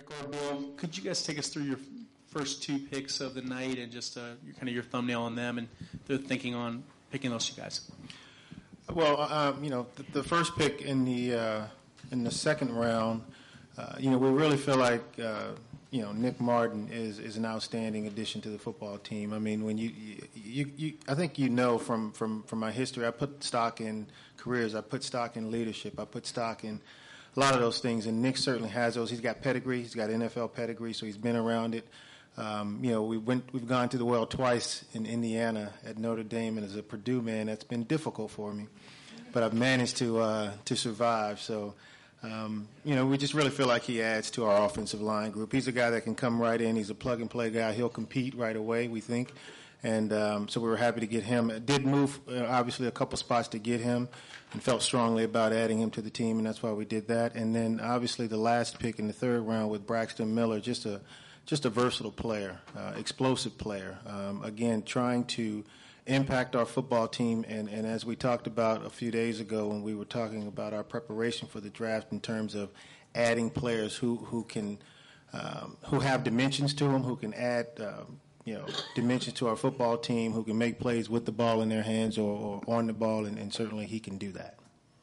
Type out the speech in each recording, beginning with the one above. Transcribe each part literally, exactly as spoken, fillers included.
or Bill, could you guys take us through your first two picks of the night and just uh, your, kind of your thumbnail on them and the thinking on picking those two guys? Well, um, you know, the, the first pick in the uh, in the second round, uh, you know, we really feel like uh, you know Nick Martin is, is an outstanding addition to the football team. I mean, when you you, you I think you know from, from, from my history, I put stock in careers, I put stock in leadership, I put stock in a lot of those things, and Nick certainly has those. He's got pedigree, he's got N F L pedigree, so he's been around it. Um, you know, we went, we've gone to the well twice in Indiana at Notre Dame, and as a Purdue man, that's been difficult for me. But I've managed to uh, to survive. So, um, you know, we just really feel like he adds to our offensive line group. He's a guy that can come right in. He's a plug-and-play guy. He'll compete right away, we think. And um, so we were happy to get him. It did move, uh, obviously, a couple spots to get him and felt strongly about adding him to the team, and that's why we did that. And then, obviously, the last pick in the third round with Braxton Miller, just a just a versatile player, uh, explosive player. Um, again, trying to impact our football team, and, and as we talked about a few days ago when we were talking about our preparation for the draft in terms of adding players who, who can um, who have dimensions to them, who can add um, you know dimensions to our football team, who can make plays with the ball in their hands or, or on the ball, and, and certainly he can do that.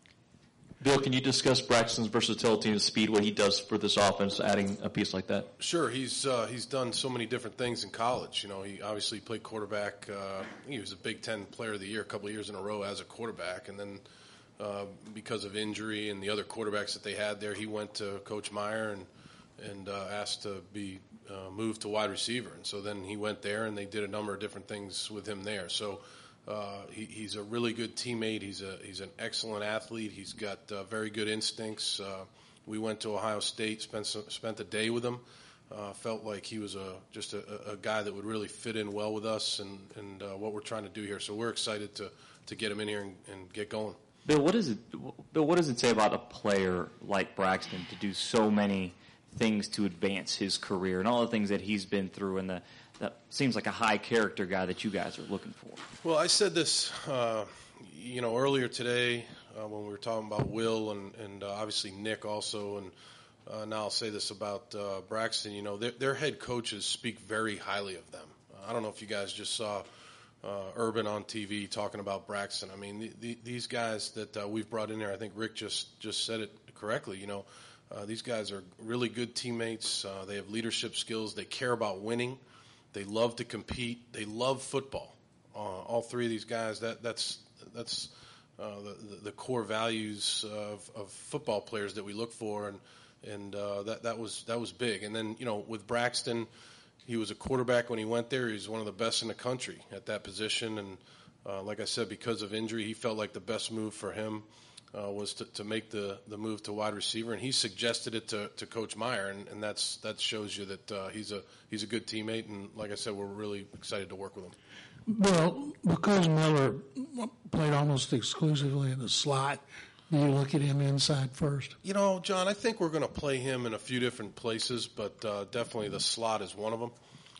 Bill, can you discuss Braxton's versatility and speed, what he does for this offense, adding a piece like that? Sure. He's uh, he's done so many different things in college. You know, he obviously played quarterback. Uh, he was a Big Ten Player of the Year a couple of years in a row as a quarterback, and then uh, because of injury and the other quarterbacks that they had there, he went to Coach Meyer and and uh, asked to be uh, moved to wide receiver. And so then he went there, and they did a number of different things with him there. So. Uh, he, he's a really good teammate. He's a he's an excellent athlete. He's got uh, very good instincts. Uh, we went to Ohio State, spent some, spent a day with him. Uh, felt like he was a just a, a guy that would really fit in well with us and and uh, what we're trying to do here. So we're excited to to get him in here and, and get going. Bill, what is it? Bill, what does it say about a player like Braxton to do so many things to advance his career and all the things that he's been through and the that seems like a high character guy that you guys are looking for? Well, I said this, uh, you know, earlier today uh, when we were talking about Will and, and uh, obviously Nick also, and uh, now I'll say this about uh, Braxton. You know, their, their head coaches speak very highly of them. Uh, I don't know if you guys just saw uh, Urban on T V talking about Braxton. I mean, the, the, these guys that uh, we've brought in there, I think Rick just, just said it correctly. You know, uh, these guys are really good teammates. Uh, they have leadership skills. They care about winning. They love to compete. They love football. Uh, all three of these guys, that, that's that's uh, the, the core values of, of football players that we look for, and and uh, that that was that was big. And then you know with Braxton, he was a quarterback when he went there. He was one of the best in the country at that position. And uh, like I said, because of injury, he felt like the best move for him uh, was to, to make the, the move to wide receiver, and he suggested it to, to Coach Meyer, and, and that's that shows you that uh, he's a he's a good teammate, and like I said, we're really excited to work with him. Well, because Miller played almost exclusively in the slot, do you look at him inside first? You know, John, I think we're going to play him in a few different places, but uh, definitely the slot is one of them.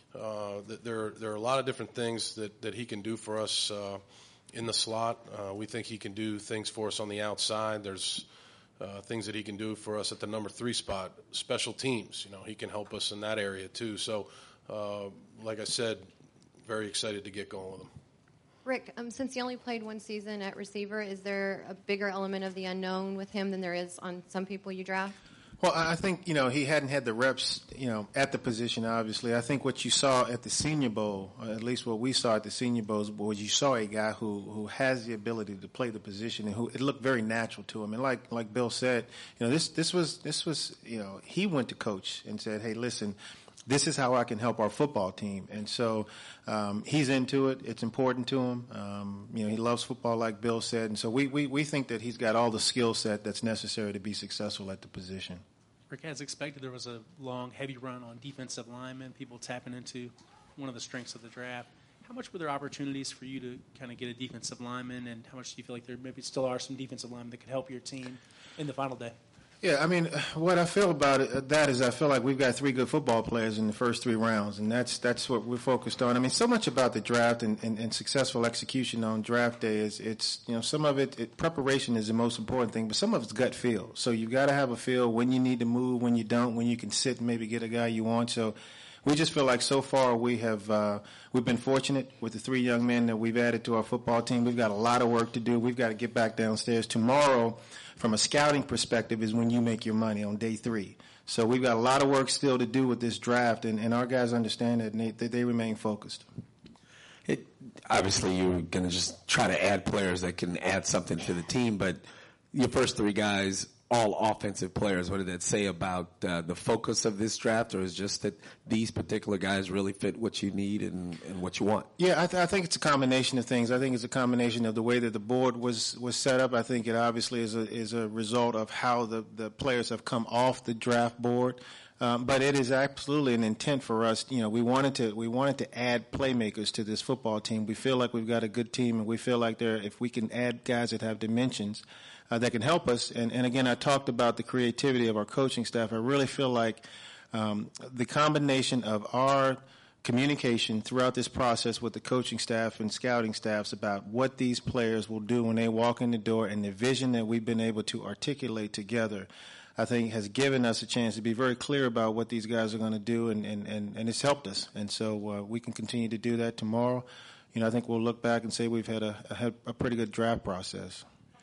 Uh, there, there are a lot of different things that, that he can do for us uh, in the slot. Uh, we think he can do things for us on the outside. There's uh, things that he can do for us at the number three spot, special teams. You know, he can help us in that area too. So, uh, like I said, very excited to get going with him. Rick, um, since he only played one season at receiver, is there a bigger element of the unknown with him than there is on some people you draft? Well, I think, you know, he hadn't had the reps, you know, at the position, obviously. I think what you saw at the Senior Bowl, or at least what we saw at the Senior Bowl, was you saw a guy who, who has the ability to play the position and who it looked very natural to him. And like like Bill said, you know, this this was, this was you know, he went to coach and said, hey, listen, this is how I can help our football team. And so um, he's into it. It's important to him. Um, you know, he loves football, like Bill said. And so we, we, we think that he's got all the skill set that's necessary to be successful at the position. Rick, as expected, there was a long, heavy run on defensive linemen, people tapping into one of the strengths of the draft. How much were there opportunities for you to kind of get a defensive lineman, and how much do you feel like there maybe still are some defensive linemen that could help your team in the final day? Yeah, I mean, what I feel about it, that is I feel like we've got three good football players in the first three rounds, and that's that's what we're focused on. I mean, so much about the draft and, and, and successful execution on draft day is it's, you know, some of it, it, preparation is the most important thing, but some of it's gut feel. So you've got to have a feel when you need to move, when you don't, when you can sit and maybe get a guy you want. So we just feel like so far we have uh, we've been fortunate with the three young men that we've added to our football team. We've got a lot of work to do. We've got to get back downstairs tomorrow. From a scouting perspective, is when you make your money on day three. So we've got a lot of work still to do with this draft, and, and our guys understand that, and they, they, they remain focused. It, obviously, you're going to just try to add players that can add something to the team, but your first three guys, all offensive players, what did that say about uh, the focus of this draft, or is it just that these particular guys really fit what you need and, and what you want? Yeah, I, th- I think it's a combination of things. I think it's a combination of the way that the board was, was set up. I think it obviously is a, is a result of how the, the players have come off the draft board. Um, but it is absolutely an intent for us. You know, we wanted to we wanted to add playmakers to this football team. We feel like we've got a good team, and we feel like there if we can add guys that have dimensions uh, that can help us. And, and again, I talked about the creativity of our coaching staff. I really feel like um, the combination of our communication throughout this process with the coaching staff and scouting staffs about what these players will do when they walk in the door, and the vision that we've been able to articulate together, I think has given us a chance to be very clear about what these guys are going to do, and, and, and, and it's helped us. And so uh, we can continue to do that tomorrow. You know, I think we'll look back and say we've had a, a, a pretty good draft process.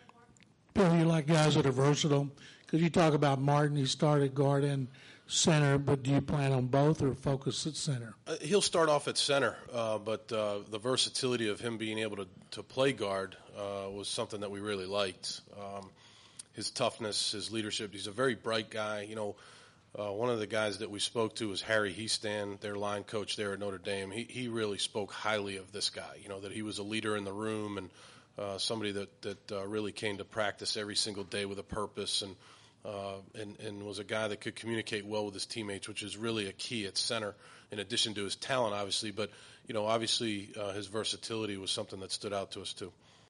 Bill, you like guys that are versatile? Because you talk about Martin, he started guard and center, but do you plan on both or focus at center? Uh, he'll start off at center, uh, but uh, the versatility of him being able to, to play guard uh, was something that we really liked. Um, his toughness, his leadership. He's a very bright guy. You know, uh, one of the guys that we spoke to was Harry Heastan, their line coach there at Notre Dame. He he really spoke highly of this guy, you know, that he was a leader in the room and uh, somebody that, that uh, really came to practice every single day with a purpose, and, uh, and, and was a guy that could communicate well with his teammates, which is really a key at center, in addition to his talent, obviously. But, you know, obviously uh, his versatility was something that stood out to us, too.